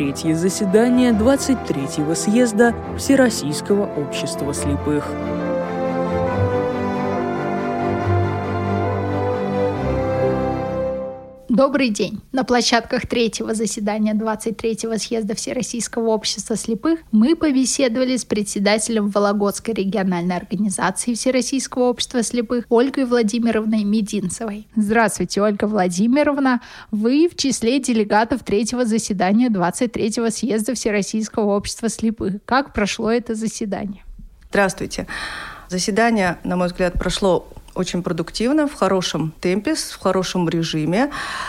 третье заседание 23-го съезда Всероссийского общества слепых. Добрый день! На площадках третьего заседания 23-го съезда Всероссийского общества слепых мы побеседовали с председателем Вологодской региональной организации Всероссийского общества слепых Ольгой Владимировной Мединцевой. Здравствуйте, Ольга Владимировна! Вы в числе делегатов третьего заседания 23-го съезда Всероссийского общества слепых. Как прошло это заседание? Здравствуйте! Заседание, на мой взгляд, прошло очень продуктивно, в хорошем темпе, в хорошем режиме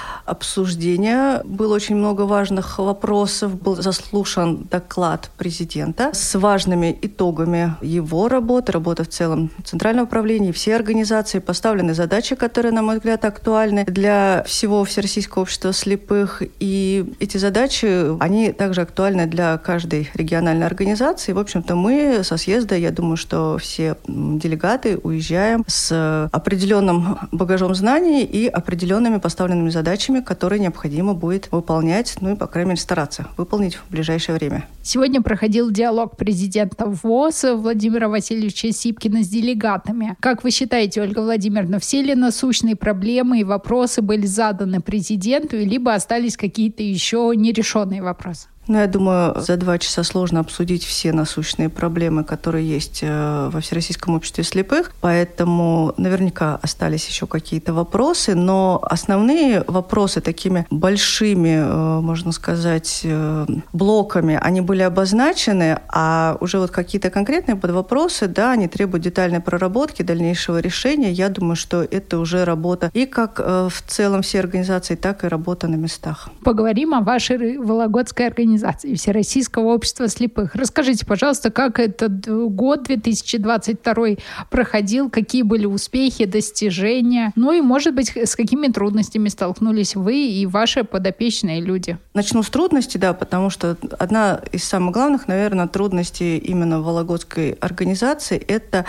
обсуждения. Было очень много важных вопросов. Был заслушан доклад президента с важными итогами его работы в целом Центрального управления, все организации. Поставлены задачи, которые, на мой взгляд, актуальны для всего Всероссийского общества слепых. И эти задачи, они также актуальны для каждой региональной организации. В общем-то, мы со съезда, я думаю, что все делегаты уезжаем с определенным багажом знаний и определенными поставленными задачами, которые необходимо будет выполнять, и, по крайней мере, стараться выполнить в ближайшее время. Сегодня проходил диалог президента ВОС Владимира Васильевича Сипкина с делегатами. Как вы считаете, Ольга Владимировна, все ли насущные проблемы и вопросы были заданы президенту, либо остались какие-то еще нерешенные вопросы? Я думаю, за 2 часа сложно обсудить все насущные проблемы, которые есть во Всероссийском обществе слепых, поэтому наверняка остались еще какие-то вопросы, но основные вопросы такими большими, можно сказать, блоками, они были обозначены, а уже какие-то конкретные подвопросы, да, они требуют детальной проработки, дальнейшего решения. Я думаю, что это уже работа и как в целом всей организации, так и работа на местах. Поговорим о вашей Вологодской организации Всероссийского общества слепых. Расскажите, пожалуйста, как этот год 2022 проходил, какие были успехи, достижения, и, может быть, с какими трудностями столкнулись вы и ваши подопечные люди? Начну с трудностей, да, потому что одна из самых главных, наверное, трудностей именно Вологодской организации – это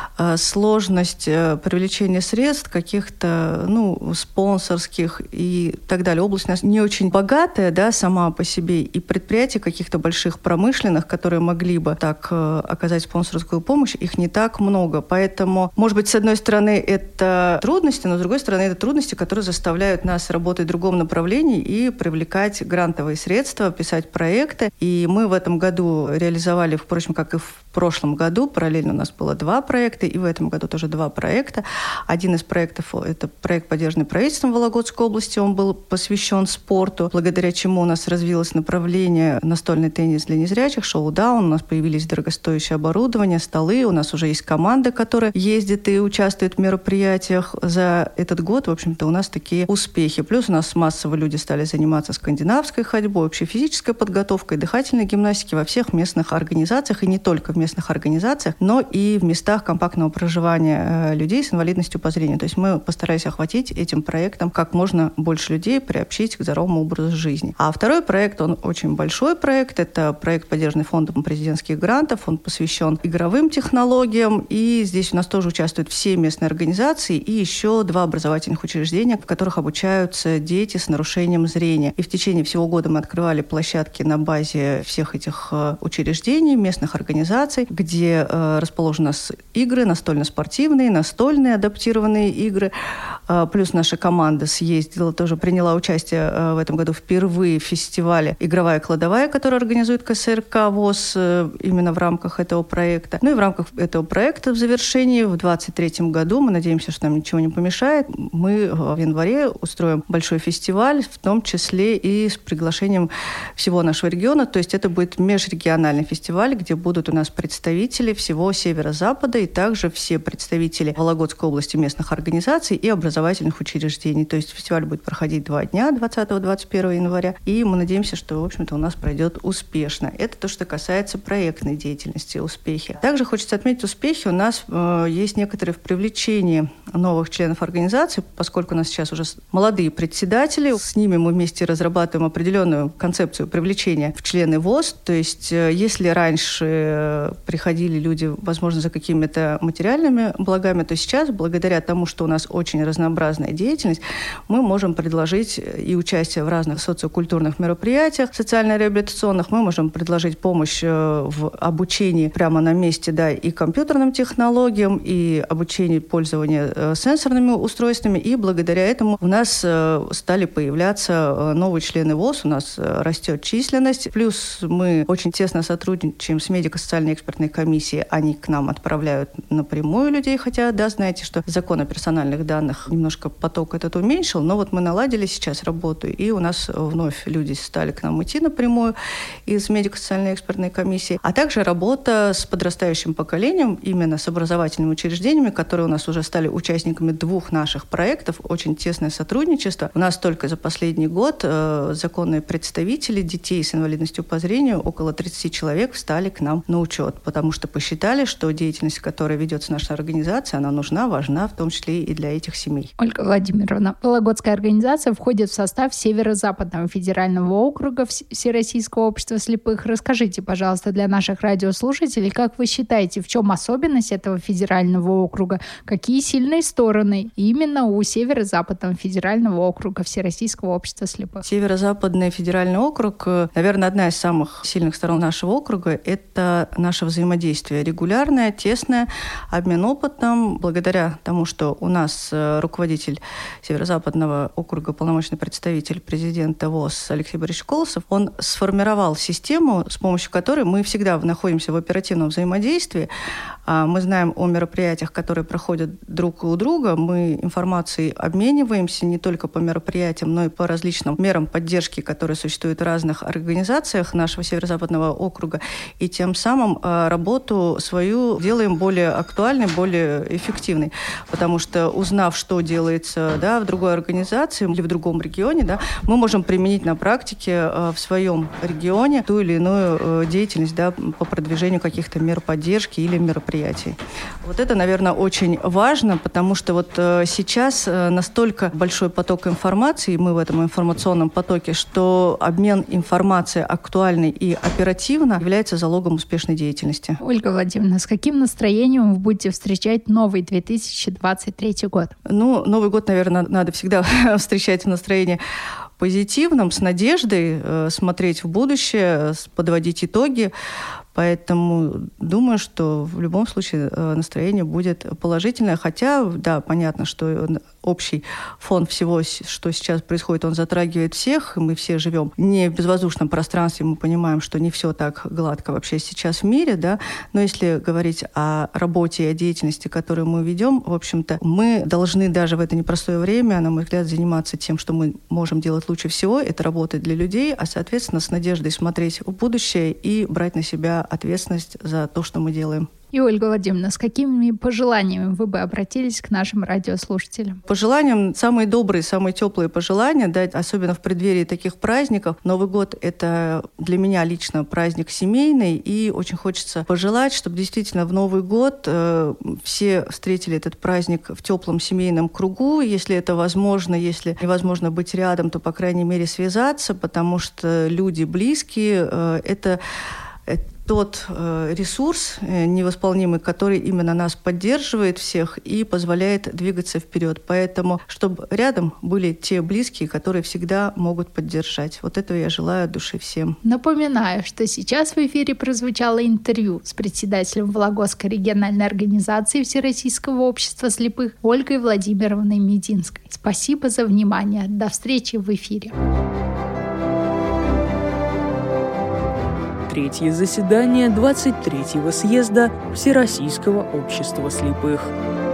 сложность привлечения средств каких-то, спонсорских и так далее. Область у нас не очень богатая, да, сама по себе, и предприятий каких-то больших промышленных, которые могли бы так оказать спонсорскую помощь, их не так много. Поэтому, может быть, с одной стороны, это трудности, но с другой стороны, это трудности, которые заставляют нас работать в другом направлении и привлекать грантовые средства, писать проекты. И мы в этом году реализовали, впрочем, как и в прошлом году, параллельно у нас было 2 проекта, и в этом году тоже 2 проекта. Один из проектов – это проект, поддержанный правительством Вологодской области. Он был посвящен спорту, благодаря чему у нас развилось направление настольный теннис для незрячих, шоу-даун. У нас появились дорогостоящее оборудование, столы. У нас уже есть команда, которая ездит и участвует в мероприятиях. За этот год, в общем-то, у нас такие успехи. Плюс у нас массово люди стали заниматься скандинавской ходьбой, общей физической подготовкой, дыхательной гимнастикой во всех местных организациях, и не только в местных организациях, но и в местах компактного проживания людей с инвалидностью по зрению. То есть мы постарались охватить этим проектом как можно больше людей, приобщить к здоровому образу жизни. А второй проект, он очень большой проект. Это проект, поддержанный фондом президентских грантов. Он посвящен игровым технологиям. И здесь у нас тоже участвуют все местные организации и еще 2 образовательных учреждения, в которых обучаются дети с нарушением зрения. И в течение всего года мы открывали площадки на базе всех этих учреждений, местных организаций, где расположены у нас игры, настольно-спортивные, настольные адаптированные игры. Плюс наша команда съездила, тоже приняла участие в этом году впервые в фестивале «Игровая кладовая», который организует КСРК ВОС именно в рамках этого проекта. И в рамках этого проекта в завершении в 2023 году, мы надеемся, что нам ничего не помешает, мы в январе устроим большой фестиваль, в том числе и с приглашением всего нашего региона. То есть это будет межрегиональный фестиваль, где будут у нас представители всего северо-запада и также все представители Вологодской области местных организаций и образовательных учреждений. То есть фестиваль будет проходить 2 дня, 20-21 января, и мы надеемся, что, в общем-то, у нас пройдет успешно. Это то, что касается проектной деятельности, успехи. Также хочется отметить успехи. У нас есть некоторые в привлечении новых членов организации, поскольку у нас сейчас уже молодые председатели. С ними мы вместе разрабатываем определенную концепцию привлечения в члены ВОС. То есть если раньше приходили люди, возможно, за какими-то материальными благами, то сейчас, благодаря тому, что у нас очень разнообразная деятельность, мы можем предложить и участие в разных социокультурных мероприятиях, социально-реабилитационных, мы можем предложить помощь в обучении прямо на месте, да, и компьютерным технологиям, и обучении пользования сенсорными устройствами, и благодаря этому у нас стали появляться новые члены ВОС, у нас растет численность, плюс мы очень тесно сотрудничаем с медико-социальной экспертной комиссией, они к нам отправляют напрямую людей, хотя, да, знаете, что закон о персональных данных немножко поток этот уменьшил, но вот мы наладили сейчас работу, и у нас вновь люди стали к нам идти напрямую из медико-социальной экспертной комиссии, а также работа с подрастающим поколением, именно с образовательными учреждениями, которые у нас уже стали участниками 2 наших проектов, очень тесное сотрудничество. У нас только за последний год законные представители детей с инвалидностью по зрению, около 30 человек, встали к нам на учет, потому что посчитали, что деятельность, которая ведется наша организация, она нужна, важна, в том числе и для этих семей. Ольга Владимировна, Вологодская организация входит в состав Северо-Западного федерального округа Всероссийского общества слепых. Расскажите, пожалуйста, для наших радиослушателей, как вы считаете, в чем особенность этого федерального округа? Какие сильные стороны именно у Северо-Западного федерального округа Всероссийского общества слепых? Северо-Западный федеральный округ, наверное, одна из самых сильных сторон нашего округа – это наше взаимодействие регулярное, тесное, обмен опытом. Благодаря тому, что у нас руководитель Северо-Западного округа, полномочный представитель президента ВОС Алексей Борисович Колосов, он сформировал систему, с помощью которой мы всегда находимся в оперативном взаимодействии. Мы знаем о мероприятиях, которые проходят друг у друга. Мы информацией обмениваемся не только по мероприятиям, но и по различным мерам поддержки, которые существуют в разных организациях нашего Северо-Западного округа. И тем самым работу свою делаем более актуальной, более эффективной. Потому что, узнав, что делается, да, в другой организации или в другом регионе, да, мы можем применить на практике в своем регионе ту или иную деятельность, да, по продвижению каких-то мер поддержки или мероприятий. Вот это, наверное, очень важно, потому что вот сейчас настолько большой поток информации, и мы в этом информационном потоке, что обмен информацией актуальной и оперативно является залогом успешной деятельности. Ольга Владимировна, с каким настроением вы будете встречать новый 2023 год? Ну, Новый год, наверное, надо всегда встречать в настроении позитивном, с надеждой, смотреть в будущее, подводить итоги. Поэтому думаю, что в любом случае настроение будет положительное. Хотя, да, понятно, что общий фон всего, что сейчас происходит, он затрагивает всех. Мы все живем не в безвоздушном пространстве. Мы понимаем, что не все так гладко вообще сейчас в мире, да. Но если говорить о работе и о деятельности, которую мы ведем, в общем-то, мы должны даже в это непростое время, на мой взгляд, заниматься тем, что мы можем делать лучше всего. Это работать для людей, а, соответственно, с надеждой смотреть в будущее и брать на себя ответственность за то, что мы делаем. И, Ольга Владимировна, с какими пожеланиями вы бы обратились к нашим радиослушателям? Пожеланиям, самые добрые, самые теплые пожелания, да, особенно в преддверии таких праздников. Новый год — это для меня лично праздник семейный, и очень хочется пожелать, чтобы действительно в Новый год все встретили этот праздник в теплом семейном кругу. Если это возможно, если невозможно быть рядом, то, по крайней мере, связаться, потому что люди близкие — это тот ресурс невосполнимый, который именно нас поддерживает всех и позволяет двигаться вперед. Поэтому, чтобы рядом были те близкие, которые всегда могут поддержать. Вот этого я желаю от души всем. Напоминаю, что сейчас в эфире прозвучало интервью с председателем Вологодской региональной организации Всероссийского общества слепых Ольгой Владимировной Мединской. Спасибо за внимание. До встречи в эфире. Третье заседание 23-го съезда Всероссийского общества слепых.